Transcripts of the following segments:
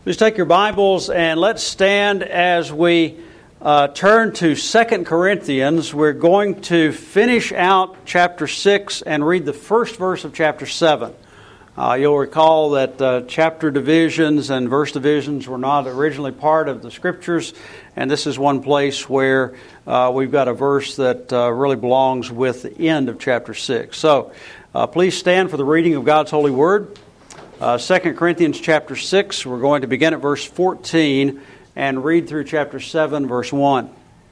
Please take your Bibles and let's stand as we turn to 2 Corinthians. We're going to finish out chapter 6 and read the first verse of chapter 7. You'll recall that chapter divisions and verse divisions were not originally part of the Scriptures, and this is one place where we've got a verse that really belongs with the end of chapter 6. So please stand for the reading of God's holy word. 2 Corinthians chapter 6, we're going to begin at verse 14 and read through chapter 7, verse 1.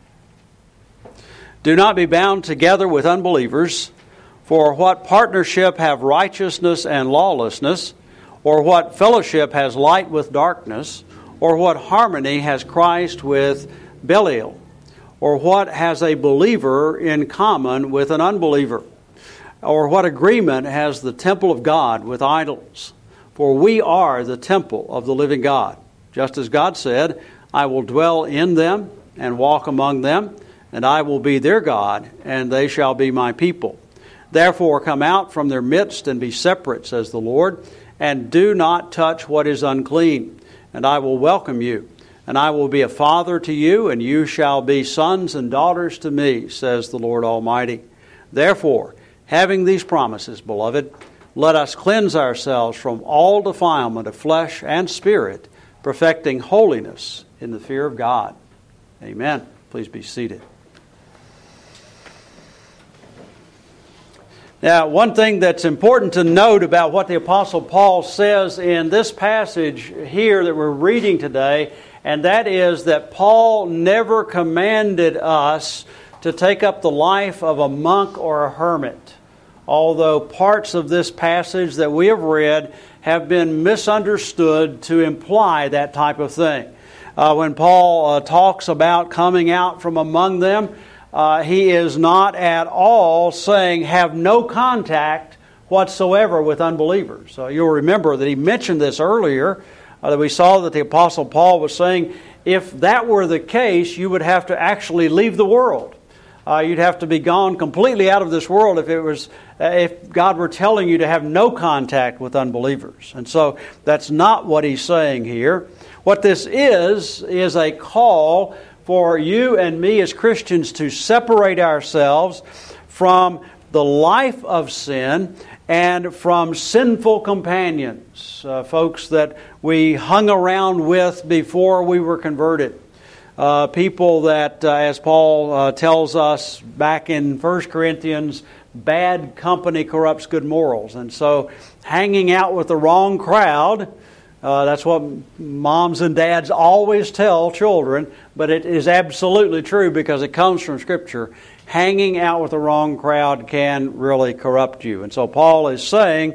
Do not be bound together with unbelievers, for what partnership have righteousness and lawlessness, or what fellowship has light with darkness, or what harmony has Christ with Belial, or what has a believer in common with an unbeliever, or what agreement has the temple of God with idols? For we are the temple of the living God. Just as God said, I will dwell in them and walk among them, and I will be their God, and they shall be my people. Therefore come out from their midst and be separate, says the Lord, and do not touch what is unclean, and I will welcome you. And I will be a father to you, and you shall be sons and daughters to me, says the Lord Almighty. Therefore, having these promises, beloved, let us cleanse ourselves from all defilement of flesh and spirit, perfecting holiness in the fear of God. Amen. Please be seated. Now, one thing that's important to note about what the Apostle Paul says in this passage here that we're reading today, and that is that Paul never commanded us to take up the life of a monk or a hermit. Although parts of this passage that we have read have been misunderstood to imply that type of thing. When Paul talks about coming out from among them, he is not at all saying have no contact whatsoever with unbelievers. You'll remember that he mentioned this earlier, that we saw that the Apostle Paul was saying if that were the case, you would have to actually leave the world. You'd have to be gone completely out of this world if God were telling you to have no contact with unbelievers. And so that's not what he's saying here. What this is a call for you and me as Christians to separate ourselves from the life of sin and from sinful companions, folks that we hung around with before we were converted. People that, as Paul tells us back in 1 Corinthians, bad company corrupts good morals. And so hanging out with the wrong crowd, that's what moms and dads always tell children, but it is absolutely true because it comes from Scripture. Hanging out with the wrong crowd can really corrupt you. And so Paul is saying,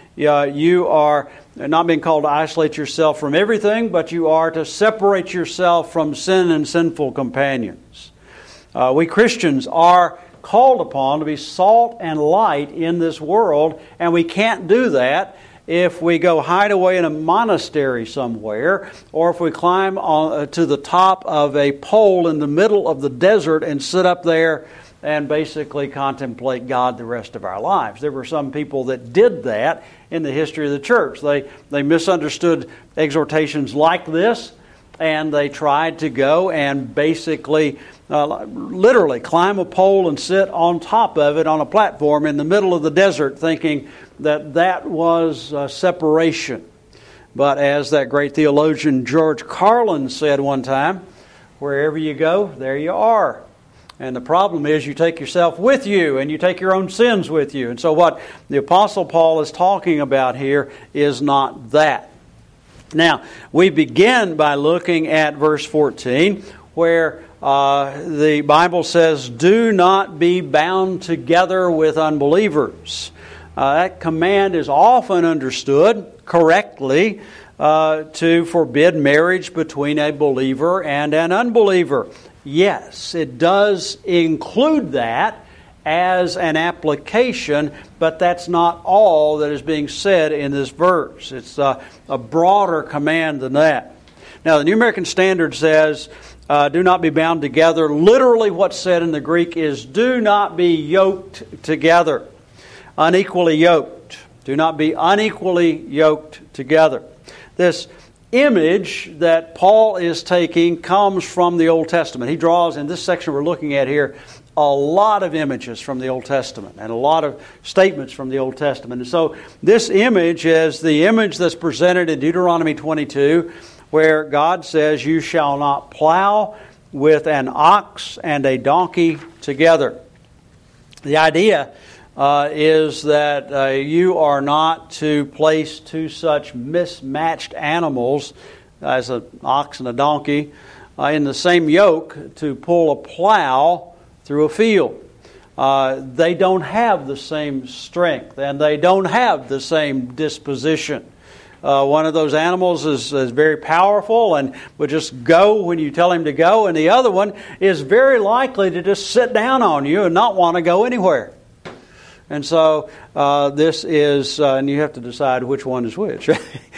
you are not being called to isolate yourself from everything, but you are to separate yourself from sin and sinful companions. We Christians are called upon to be salt and light in this world, and we can't do that if we go hide away in a monastery somewhere, or if we climb to the top of a pole in the middle of the desert and sit up there and basically contemplate God the rest of our lives. There were some people that did that in the history of the church. They misunderstood exhortations like this, and they tried to go and basically, literally climb a pole and sit on top of it on a platform in the middle of the desert, thinking that was separation. But as that great theologian George Carlin said one time, wherever you go, there you are. And the problem is you take yourself with you and you take your own sins with you. And so what the Apostle Paul is talking about here is not that. Now, we begin by looking at verse 14 where the Bible says, do not be bound together with unbelievers. That command is often understood correctly to forbid marriage between a believer and an unbeliever. Yes, it does include that as an application, but that's not all that is being said in this verse. It's a broader command than that. Now, the New American Standard says, do not be bound together. Literally what's said in the Greek is, do not be yoked together. Unequally yoked. Do not be unequally yoked together. This image that Paul is taking comes from the Old Testament. He draws, in this section we're looking at here, a lot of images from the Old Testament and a lot of statements from the Old Testament. And so this image is the image that's presented in Deuteronomy 22, where God says, "You shall not plow with an ox and a donkey together." The idea is that you are not to place two such mismatched animals as an ox and a donkey in the same yoke to pull a plow through a field. They don't have the same strength and they don't have the same disposition. One of those animals is very powerful and would just go when you tell him to go, and the other one is very likely to just sit down on you and not want to go anywhere. And so this is, and you have to decide which one is which.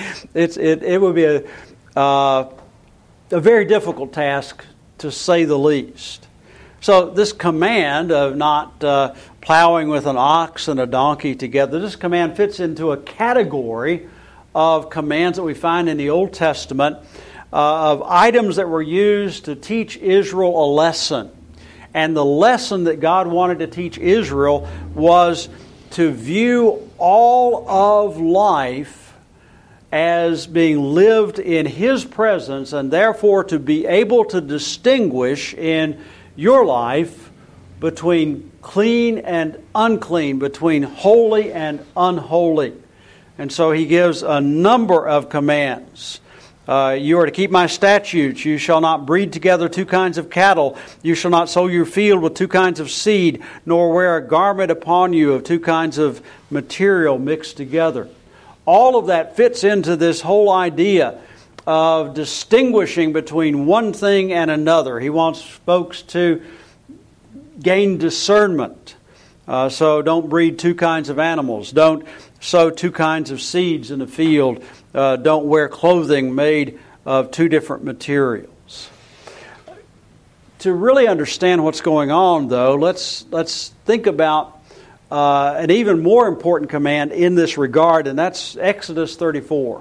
It would be a very difficult task, to say the least. So this command of not plowing with an ox and a donkey together, this command fits into a category of commands that we find in the Old Testament of items that were used to teach Israel a lesson. And the lesson that God wanted to teach Israel was to view all of life as being lived in His presence, and therefore to be able to distinguish in your life between clean and unclean, between holy and unholy. And so He gives a number of commands. You are to keep my statutes. You shall not breed together two kinds of cattle. You shall not sow your field with two kinds of seed, nor wear a garment upon you of two kinds of material mixed together. All of that fits into this whole idea of distinguishing between one thing and another. He wants folks to gain discernment. So don't breed two kinds of animals. Don't sow two kinds of seeds in the field. Don't wear clothing made of two different materials. To really understand what's going on, though, let's think about an even more important command in this regard, and that's Exodus 34.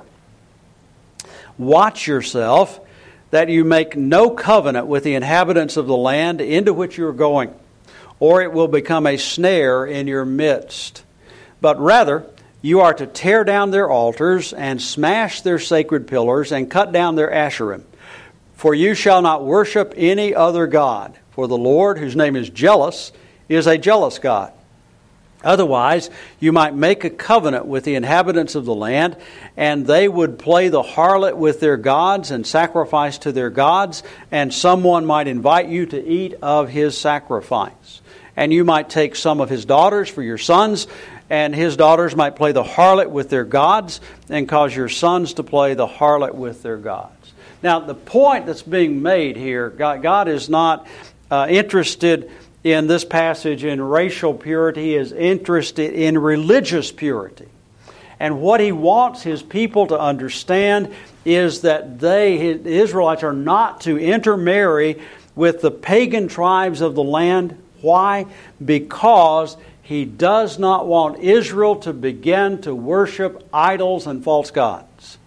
Watch yourself that you make no covenant with the inhabitants of the land into which you are going, or it will become a snare in your midst. But rather, you are to tear down their altars and smash their sacred pillars and cut down their Asherim. For you shall not worship any other God, for the Lord, whose name is jealous, is a jealous God. Otherwise, you might make a covenant with the inhabitants of the land, and they would play the harlot with their gods and sacrifice to their gods, and someone might invite you to eat of his sacrifice. And you might take some of his daughters for your sons, and his daughters might play the harlot with their gods, and cause your sons to play the harlot with their gods. Now, the point that's being made here, God is not interested in this passage in racial purity. He is interested in religious purity. And what He wants His people to understand is that the Israelites, are not to intermarry with the pagan tribes of the land. Why? Because He does not want Israel to begin to worship idols and false gods.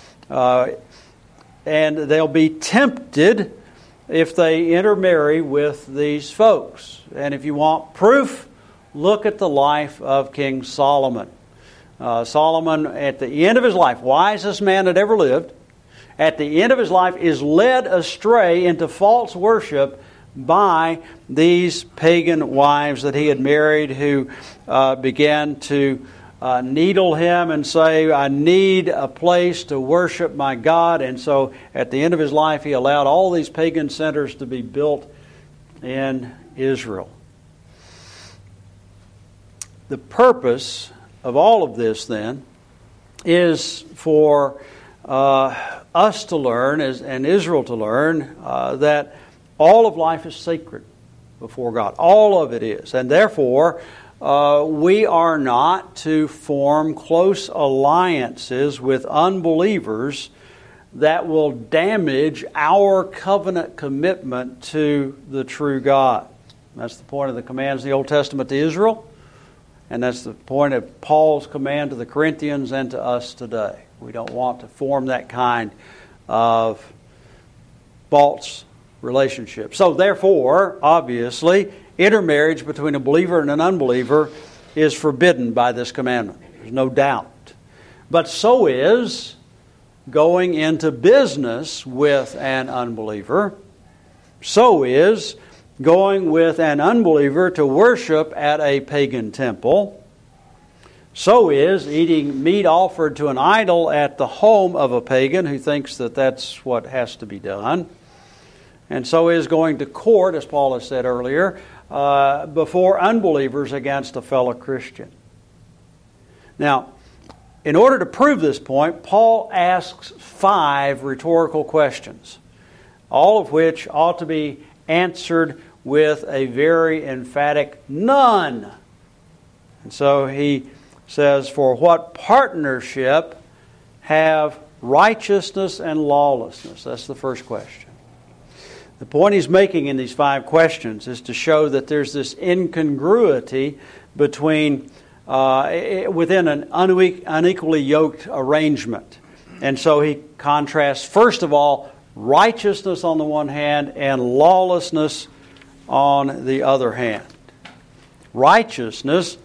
And they'll be tempted if they intermarry with these folks. And if you want proof, look at the life of King Solomon. Solomon, at the end of his life, wisest man that ever lived, at the end of his life is led astray into false worship by these pagan wives that he had married, who began to needle him and say, I need a place to worship my God. And so at the end of his life, he allowed all these pagan centers to be built in Israel. The purpose of all of this, then, is for us to learn, and Israel to learn, that all of life is sacred before God. All of it is. And therefore, we are not to form close alliances with unbelievers that will damage our covenant commitment to the true God. That's the point of the commands in the Old Testament to Israel, and that's the point of Paul's command to the Corinthians and to us today. We don't want to form that kind of false relationship. So therefore, obviously, intermarriage between a believer and an unbeliever is forbidden by this commandment. There's no doubt. But so is going into business with an unbeliever. So is going with an unbeliever to worship at a pagan temple. So is eating meat offered to an idol at the home of a pagan who thinks that that's what has to be done. And so is going to court, as Paul has said earlier, before unbelievers against a fellow Christian. Now, in order to prove this point, Paul asks 5 rhetorical questions, all of which ought to be answered with a very emphatic none. And so he says, for what partnership have righteousness and lawlessness? That's the first question. The point he's making in these 5 questions is to show that there's this incongruity between within an unequally yoked arrangement. And so he contrasts, first of all, righteousness on the one hand and lawlessness on the other hand. Righteousness,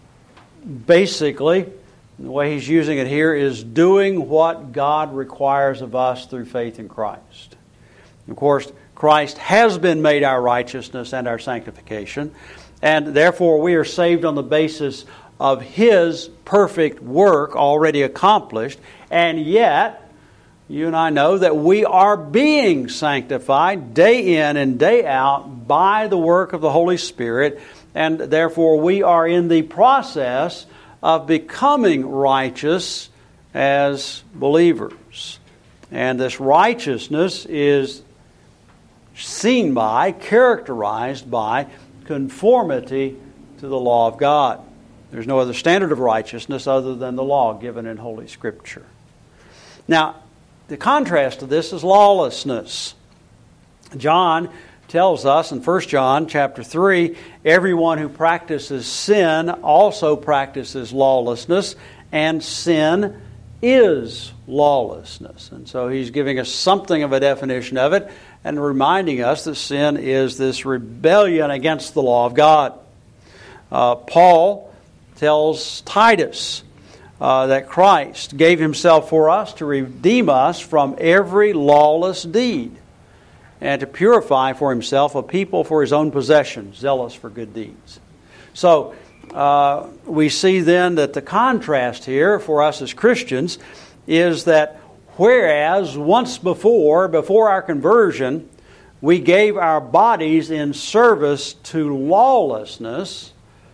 basically, the way he's using it here, is doing what God requires of us through faith in Christ. Of course, Christ has been made our righteousness and our sanctification, and therefore we are saved on the basis of His perfect work already accomplished, and yet you and I know that we are being sanctified day in and day out by the work of the Holy Spirit, and therefore we are in the process of becoming righteous as believers. And this righteousness is seen by, characterized by, conformity to the law of God. There's no other standard of righteousness other than the law given in Holy Scripture. Now, the contrast to this is lawlessness. John tells us in 1 John chapter 3, everyone who practices sin also practices lawlessness, and sin is lawlessness. And so he's giving us something of a definition of it and reminding us that sin is this rebellion against the law of God. Paul tells Titus that Christ gave Himself for us to redeem us from every lawless deed and to purify for Himself a people for His own possession, zealous for good deeds. So we see then that the contrast here for us as Christians is that whereas once before our conversion, we gave our bodies in service to lawlessness,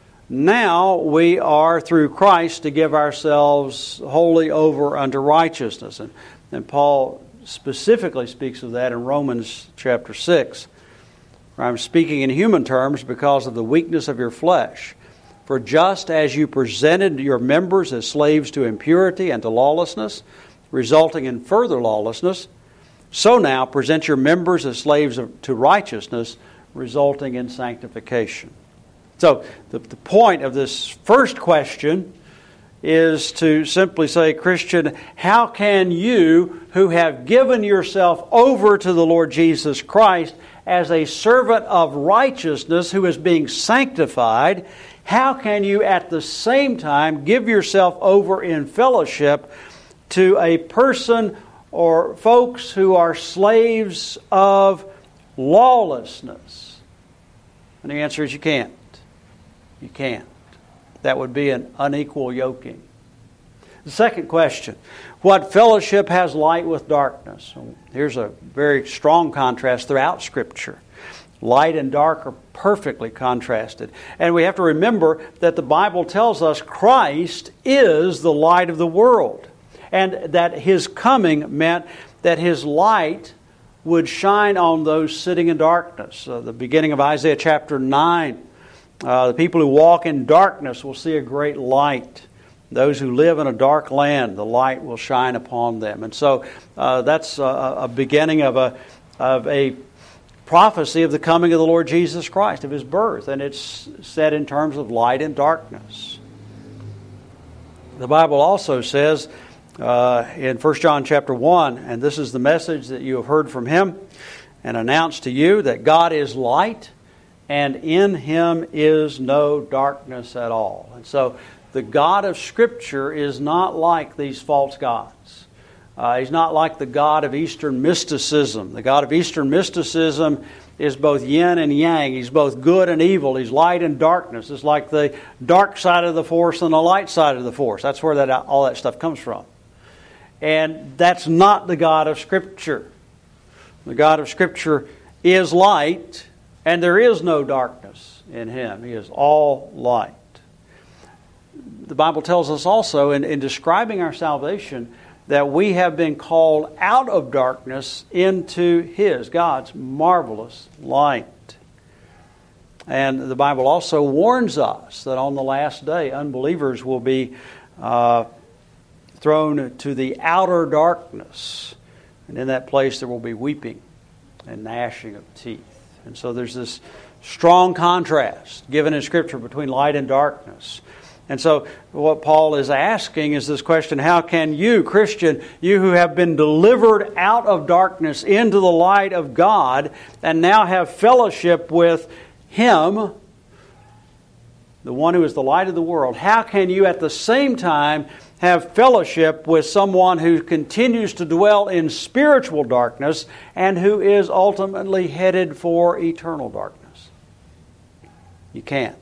now we are through Christ to give ourselves wholly over unto righteousness. And Paul specifically speaks of that in Romans chapter 6. Where I'm speaking in human terms because of the weakness of your flesh. For just as you presented your members as slaves to impurity and to lawlessness, resulting in further lawlessness, so now present your members as slaves to righteousness, resulting in sanctification. So the point of this first question is to simply say, Christian, how can you, who have given yourself over to the Lord Jesus Christ as a servant of righteousness who is being sanctified, how can you at the same time give yourself over in fellowship to a person or folks who are slaves of lawlessness? And the answer is you can't. You can't. That would be an unequal yoking. The second question, what fellowship has light with darkness? Here's a very strong contrast throughout Scripture. Light and dark are perfectly contrasted. And we have to remember that the Bible tells us Christ is the light of the world. And that His coming meant that His light would shine on those sitting in darkness. The beginning of Isaiah chapter 9. The people who walk in darkness will see a great light. Those who live in a dark land, the light will shine upon them. And so that's a beginning of a prophecy of the coming of the Lord Jesus Christ, of His birth. And it's said in terms of light and darkness. The Bible also says in 1 John chapter 1, and this is the message that you have heard from Him and announced to you, that God is light, and in Him is no darkness at all. And so the God of Scripture is not like these false gods. He's not like the God of Eastern mysticism. The God of Eastern mysticism is both yin and yang. He's both good and evil. He's light and darkness. It's like the dark side of the force and the light side of the force. That's where all that stuff comes from. And that's not the God of Scripture. The God of Scripture is light, and there is no darkness in Him. He is all light. The Bible tells us also in describing our salvation that we have been called out of darkness into His, God's marvelous light. And the Bible also warns us that on the last day, unbelievers will be thrown to the outer darkness. And in that place there will be weeping and gnashing of teeth. And so there's this strong contrast given in Scripture between light and darkness. And so what Paul is asking is this question: how can you, Christian, you who have been delivered out of darkness into the light of God and now have fellowship with Him, the one who is the light of the world, how can you at the same time have fellowship with someone who continues to dwell in spiritual darkness and who is ultimately headed for eternal darkness? You can't.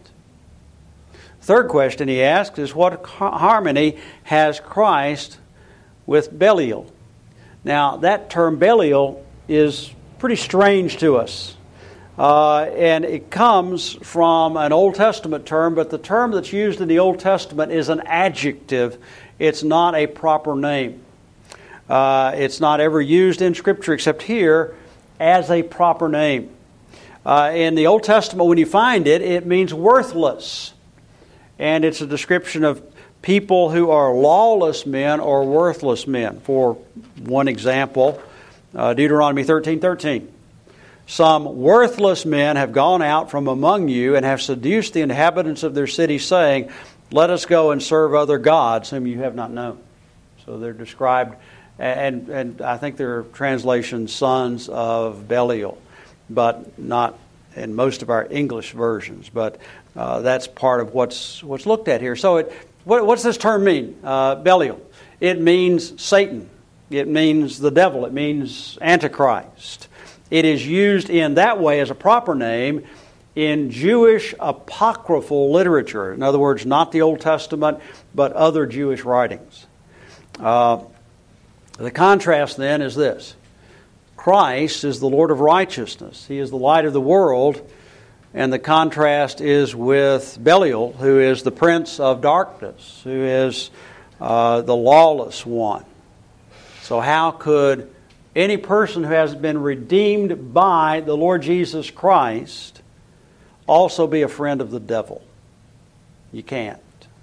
Third question he asks is, what harmony has Christ with Belial? Now, that term Belial is pretty strange to us. And it comes from an Old Testament term, but the term that's used in the Old Testament is an adjective. It's not a proper name. It's not ever used in Scripture except here as a proper name. In the Old Testament, when you find it, it means worthless. And it's a description of people who are lawless men or worthless men. For one example, Deuteronomy 13:13. Some worthless men have gone out from among you and have seduced the inhabitants of their city, saying, let us go and serve other gods whom you have not known. So they're described, and I think they're translations, sons of Belial, but not in most of our English versions. But that's part of what's looked at here. So what's this term mean, Belial? It means Satan. It means the devil. It means Antichrist. It is used in that way as a proper name in Jewish apocryphal literature. In other words, not the Old Testament, but other Jewish writings. The contrast then is this. Christ is the Lord of righteousness. He is the light of the world. And the contrast is with Belial, who is the prince of darkness, who is the lawless one. So how could any person who has been redeemed by the Lord Jesus Christ also be a friend of the devil? You can't.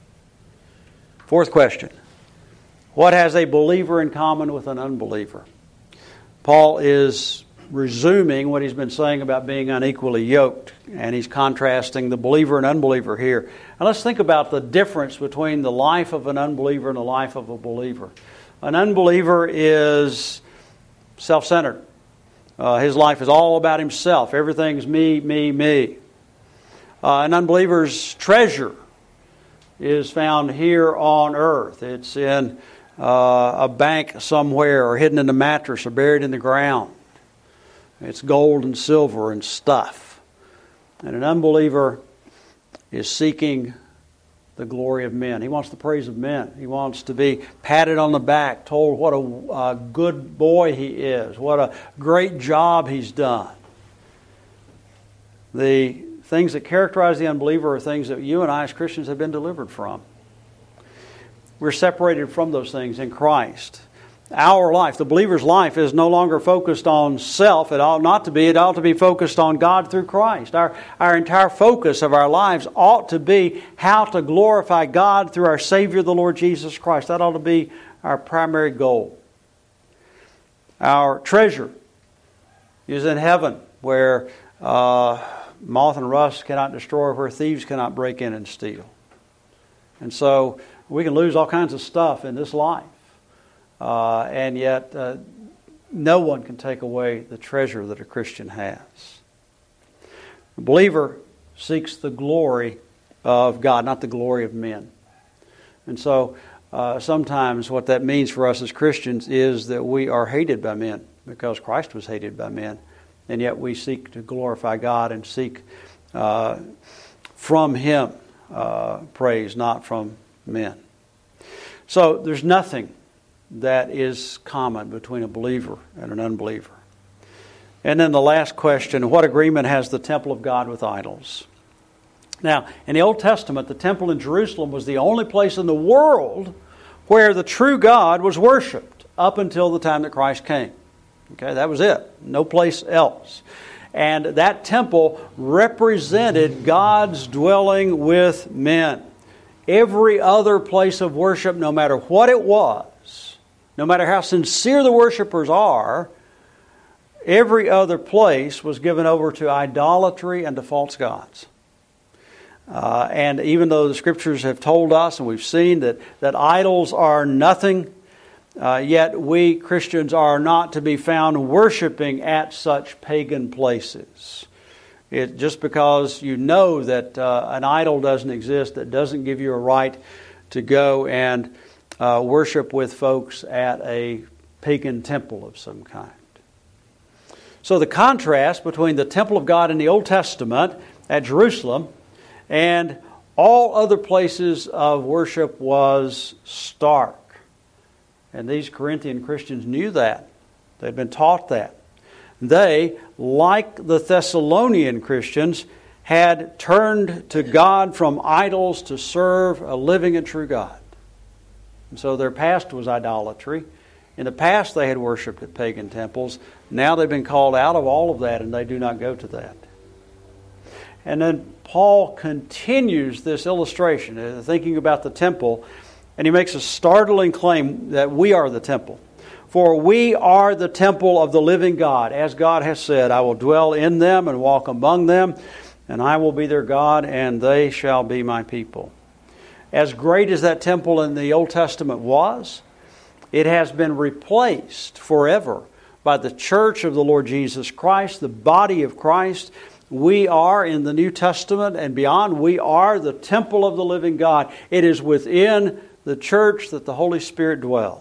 Fourth question. What has a believer in common with an unbeliever? Paul is resuming what he's been saying about being unequally yoked, and he's contrasting the believer and unbeliever here. And let's think about the difference between the life of an unbeliever and the life of a believer. An unbeliever is self-centered. His life is all about himself. Everything's me, me, me. An unbeliever's treasure is found here on earth. It's in a bank somewhere, or hidden in a mattress, or buried in the ground. It's gold and silver and stuff. And an unbeliever is seeking the glory of men. He wants the praise of men. He wants to be patted on the back, told what a good boy he is, what a great job he's done. The things that characterize the unbeliever are things that you and I as Christians have been delivered from. We're separated from those things in Christ. Our life, the believer's life, is no longer focused on self. It ought not to be. It ought to be focused on God through Christ. Our entire focus of our lives ought to be how to glorify God through our Savior, the Lord Jesus Christ. That ought to be our primary goal. Our treasure is in heaven, where moth and rust cannot destroy, where thieves cannot break in and steal. And so we can lose all kinds of stuff in this life. and yet no one can take away the treasure that a Christian has. The believer seeks the glory of God, not the glory of men. And so sometimes what that means for us as Christians is that we are hated by men because Christ was hated by men. And yet we seek to glorify God and seek from Him praise, not from men. So there's nothing that is common between a believer and an unbeliever. And then the last question, what agreement has the temple of God with idols? Now, in the Old Testament, the temple in Jerusalem was the only place in the world where the true God was worshipped up until the time that Christ came. Okay, that was it. No place else. And that temple represented God's dwelling with men. Every other place of worship, no matter what it was, no matter how sincere the worshipers are, every other place was given over to idolatry and to false gods. And even though the Scriptures have told us, and we've seen that idols are nothing, yet we Christians are not to be found worshiping at such pagan places. Just because you know that an idol doesn't exist, that doesn't give you a right to go and worship with folks at a pagan temple of some kind. So the contrast between the temple of God in the Old Testament at Jerusalem and all other places of worship was stark. And these Corinthian Christians knew that. They'd been taught that. They, like the Thessalonian Christians, had turned to God from idols to serve a living and true God. And so their past was idolatry. In the past they had worshipped at pagan temples. Now they've been called out of all of that and they do not go to that. And then Paul continues this illustration, thinking about the temple, and he makes a startling claim that we are the temple. For we are the temple of the living God. As God has said, I will dwell in them and walk among them, and I will be their God, and they shall be my people. As great as that temple in the Old Testament was, it has been replaced forever by the church of the Lord Jesus Christ, the body of Christ. We are, in the New Testament and beyond, we are the temple of the living God. It is within the church that the Holy Spirit dwells.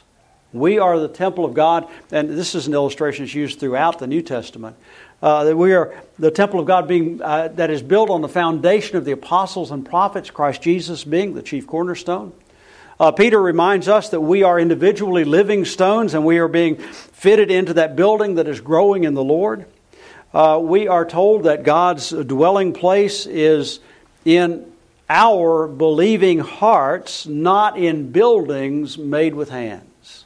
We are the temple of God, and this is an illustration that's used throughout the New Testament. That we are the temple of God being that is built on the foundation of the apostles and prophets, Christ Jesus being the chief cornerstone. Peter reminds us that we are individually living stones, and we are being fitted into that building that is growing in the Lord. We are told that God's dwelling place is in our believing hearts, not in buildings made with hands.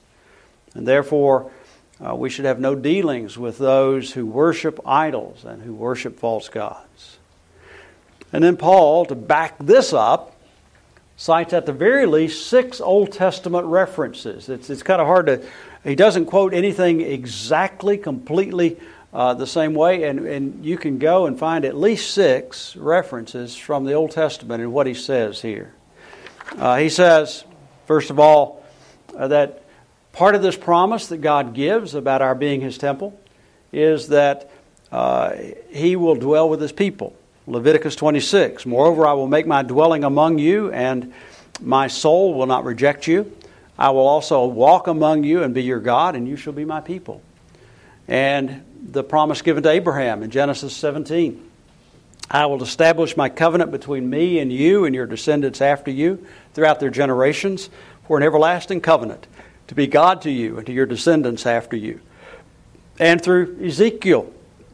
And therefore, we should have no dealings with those who worship idols and who worship false gods. And then Paul, to back this up, cites at the very least 6 Old Testament references. It's kind of hard to... He doesn't quote anything exactly, completely the same way, and you can go and find at least 6 references from the Old Testament in what he says here. He says, first of all, that part of this promise that God gives about our being His temple is that He will dwell with His people. Leviticus 26, moreover, I will make my dwelling among you, and my soul will not reject you. I will also walk among you and be your God, and you shall be my people. And the promise given to Abraham in Genesis 17. I will establish my covenant between me and you and your descendants after you throughout their generations for an everlasting covenant to be God to you and to your descendants after you. And through Ezekiel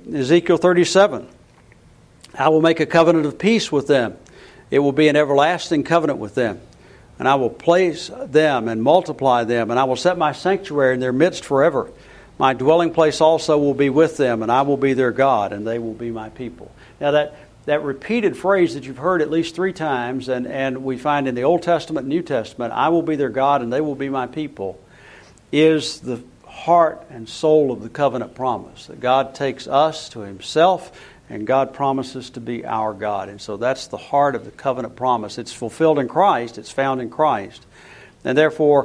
37, I will make a covenant of peace with them. It will be an everlasting covenant with them. And I will place them and multiply them, and I will set my sanctuary in their midst forever. My dwelling place also will be with them, and I will be their God, and they will be my people. Now that repeated phrase that you've heard at least 3 times, and we find in the Old Testament and New Testament, I will be their God, and they will be my people, is the heart and soul of the covenant promise. That God takes us to Himself, and God promises to be our God. And so that's the heart of the covenant promise. It's fulfilled in Christ. It's found in Christ. And therefore,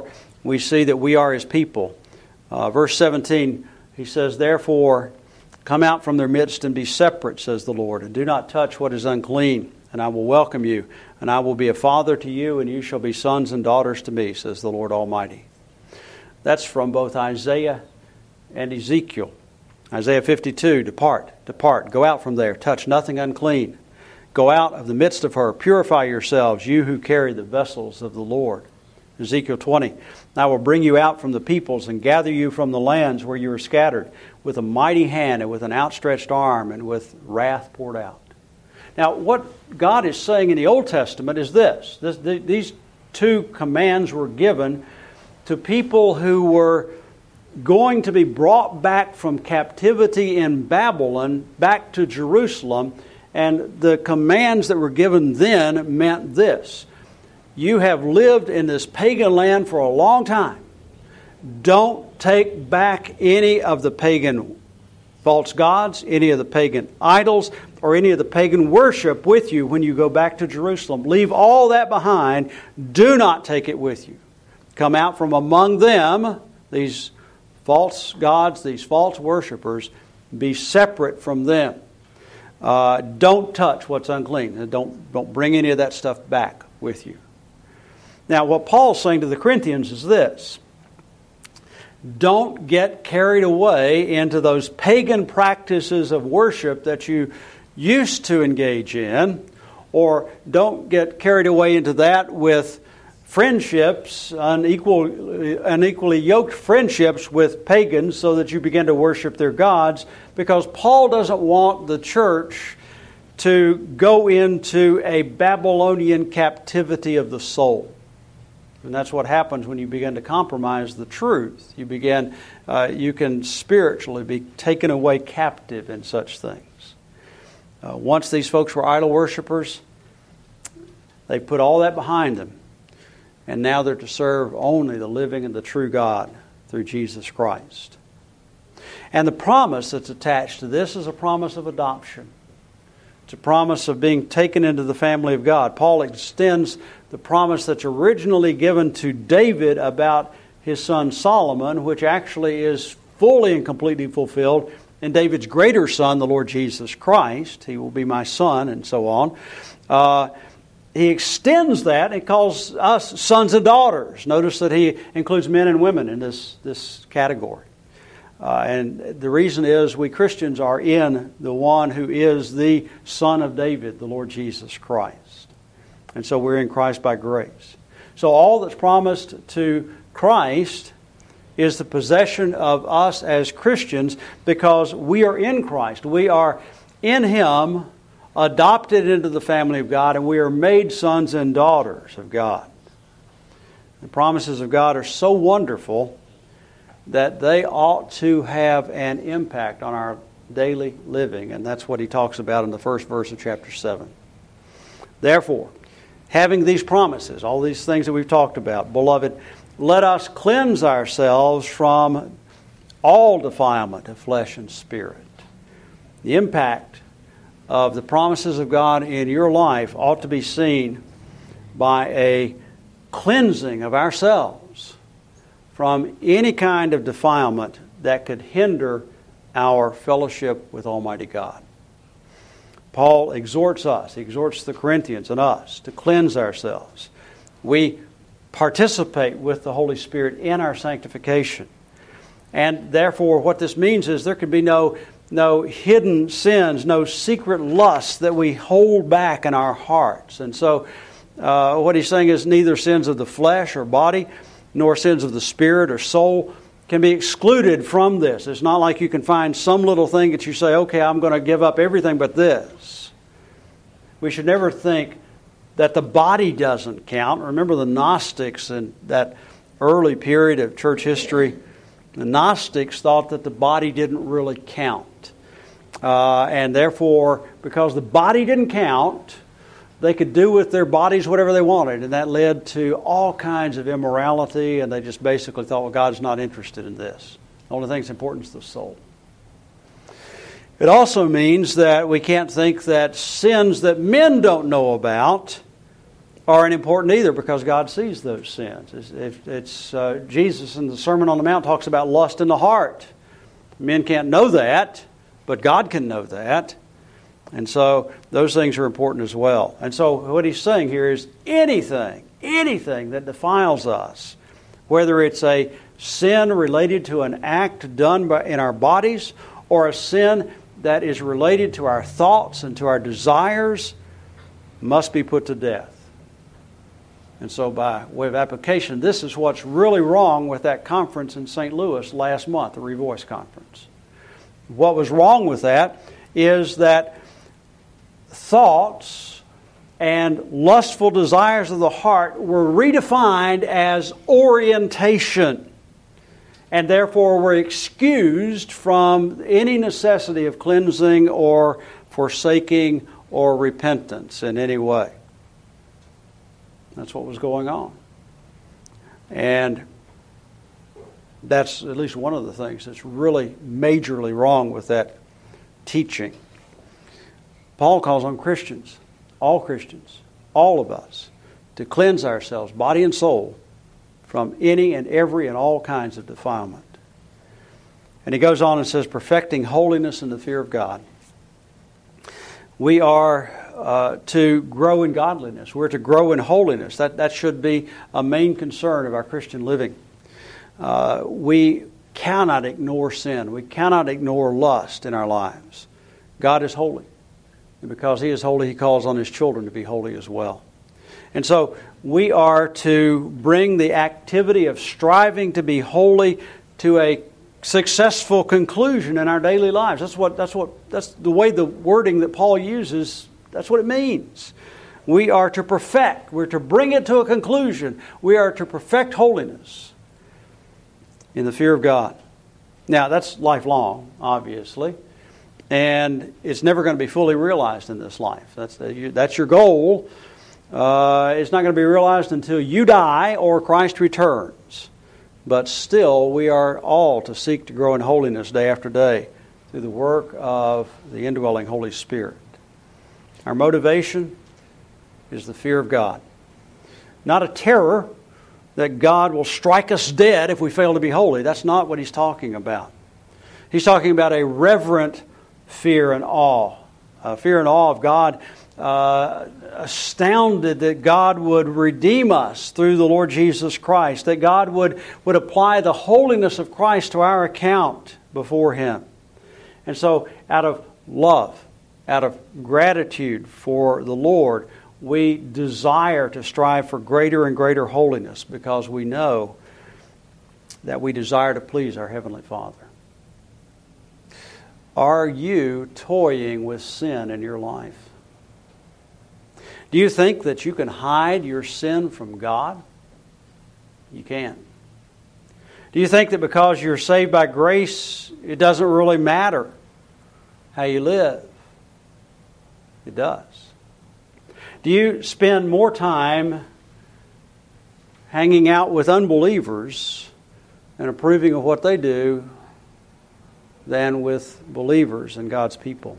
we see that we are His people. Verse 17, he says, "Therefore, come out from their midst and be separate, says the Lord, and do not touch what is unclean, and I will welcome you, and I will be a father to you, and you shall be sons and daughters to me, says the Lord Almighty." That's from both Isaiah and Ezekiel. Isaiah 52, "Depart, depart, go out from there, touch nothing unclean. Go out of the midst of her, purify yourselves, you who carry the vessels of the Lord." Ezekiel 20, "I will bring you out from the peoples and gather you from the lands where you are scattered, with a mighty hand and with an outstretched arm and with wrath poured out." Now, what God is saying in the Old Testament is this. These two commands were given to people who were going to be brought back from captivity in Babylon back to Jerusalem. And the commands that were given then meant this: you have lived in this pagan land for a long time. Don't take back any of the pagan false gods, any of the pagan idols, or any of the pagan worship with you when you go back to Jerusalem. Leave all that behind. Do not take it with you. Come out from among them, these false gods, these false worshipers. Be separate from them. Don't touch what's unclean. Don't bring any of that stuff back with you. Now, what Paul's saying to the Corinthians is this: don't get carried away into those pagan practices of worship that you used to engage in, or don't get carried away into that with friendships, unequally yoked friendships with pagans, so that you begin to worship their gods, because Paul doesn't want the church to go into a Babylonian captivity of the soul. And that's what happens when you begin to compromise the truth. You can spiritually be taken away captive in such things. Once these folks were idol worshipers, they put all that behind them. And now they're to serve only the living and the true God through Jesus Christ. And the promise that's attached to this is a promise of adoption. It's a promise of being taken into the family of God. Paul extends the promise that's originally given to David about his son Solomon, which actually is fully and completely fulfilled in David's greater son, the Lord Jesus Christ. He will be my son, and so on. He extends that and calls us sons and daughters. Notice that he includes men and women in this category. And the reason is we Christians are in the one who is the Son of David, the Lord Jesus Christ. And so we're in Christ by grace. So all that's promised to Christ is the possession of us as Christians, because we are in Christ. We are in Him, adopted into the family of God, and we are made sons and daughters of God. The promises of God are so wonderful that they ought to have an impact on our daily living. And that's what he talks about in the first verse of chapter 7. Therefore, having these promises, all these things that we've talked about, beloved, let us cleanse ourselves from all defilement of flesh and spirit. The impact of the promises of God in your life ought to be seen by a cleansing of ourselves from any kind of defilement that could hinder our fellowship with Almighty God. Paul exhorts us, he exhorts the Corinthians and us to cleanse ourselves. We participate with the Holy Spirit in our sanctification. And therefore, what this means is there can be no hidden sins, no secret lusts that we hold back in our hearts. And so what he's saying is neither sins of the flesh or body, nor sins of the spirit or soul can be excluded from this. It's not like you can find some little thing that you say, okay, I'm going to give up everything but this. We should never think that the body doesn't count. Remember the Gnostics in that early period of church history. The Gnostics thought that the body didn't really count. And therefore, because the body didn't count, they could do with their bodies whatever they wanted. And that led to all kinds of immorality. And they just basically thought, well, God's not interested in this. The only thing that's important is the soul. It also means that we can't think that sins that men don't know about aren't important either because God sees those sins. It's Jesus in the Sermon on the Mount talks about lust in the heart. Men can't know that, but God can know that. And so those things are important as well. And so what he's saying here is anything that defiles us, whether it's a sin related to an act done in our bodies or a sin that is related to our thoughts and to our desires, must be put to death. And so by way of application, this is what's really wrong with that conference in St. Louis last month, the Revoice Conference. What was wrong with that is that thoughts and lustful desires of the heart were redefined as orientation, and therefore were excused from any necessity of cleansing or forsaking or repentance in any way. That's what was going on. And that's at least one of the things that's really majorly wrong with that teaching. Paul calls on Christians, all of us, to cleanse ourselves, body and soul, from any and every and all kinds of defilement. And he goes on and says, perfecting holiness in the fear of God. We are to grow in godliness. We're to grow in holiness. That should be a main concern of our Christian living. We cannot ignore sin. We cannot ignore lust in our lives. God is holy. And because He is holy, He calls on His children to be holy as well. And so we are to bring the activity of striving to be holy to a successful conclusion in our daily lives. That's the way the wording that Paul uses, that's what it means. We are to perfect. We're to bring it to a conclusion. We are to perfect holiness in the fear of God. Now, that's lifelong, obviously. And it's never going to be fully realized in this life. That's your goal. It's not going to be realized until you die or Christ returns. But still, we are all to seek to grow in holiness day after day through the work of the indwelling Holy Spirit. Our motivation is the fear of God. Not a terror that God will strike us dead if we fail to be holy. That's not what he's talking about. He's talking about a reverent fear and awe. Fear and awe of God, astounded that God would redeem us through the Lord Jesus Christ, that God would apply the holiness of Christ to our account before Him. And so out of love, out of gratitude for the Lord, we desire to strive for greater and greater holiness because we know that we desire to please our Heavenly Father. Are you toying with sin in your life? Do you think that you can hide your sin from God? You can't. Do you think that because you're saved by grace, it doesn't really matter how you live? It does. Do you spend more time hanging out with unbelievers and approving of what they do than with believers and God's people?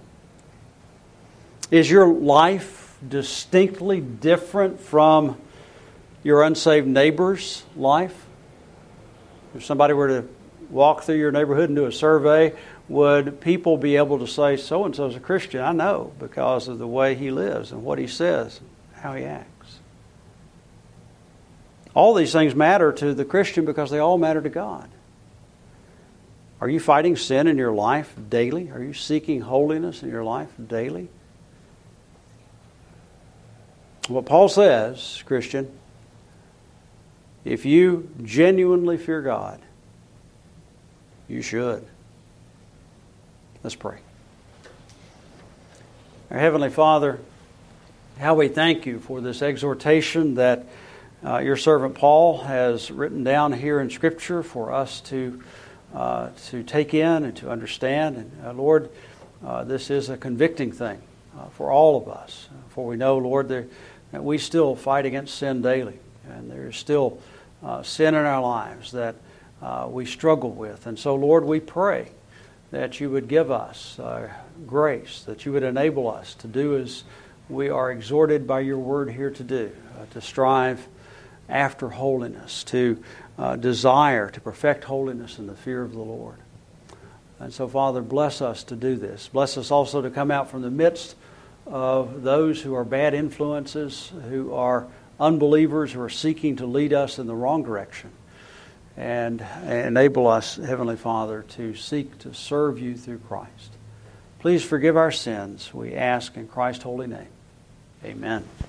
Is your life distinctly different from your unsaved neighbor's life? If somebody were to walk through your neighborhood and do a survey, would people be able to say, so-and-so is a Christian? I know, because of the way he lives and what he says, how he acts. All these things matter to the Christian because they all matter to God. Are you fighting sin in your life daily? Are you seeking holiness in your life daily? What Paul says, Christian, if you genuinely fear God, you should. Let's pray. Our Heavenly Father, how we thank you for this exhortation that your servant Paul has written down here in Scripture for us to take in and to understand. And Lord, this is a convicting thing for all of us. For we know, Lord, that we still fight against sin daily. And there is still sin in our lives that we struggle with. And so, Lord, we pray that you would give us grace, that you would enable us to do as we are exhorted by your word here to do, to strive after holiness, to desire to perfect holiness in the fear of the Lord. And so, Father, bless us to do this. Bless us also to come out from the midst of those who are bad influences, who are unbelievers, who are seeking to lead us in the wrong direction. And enable us, Heavenly Father, to seek to serve you through Christ. Please forgive our sins, we ask in Christ's holy name. Amen.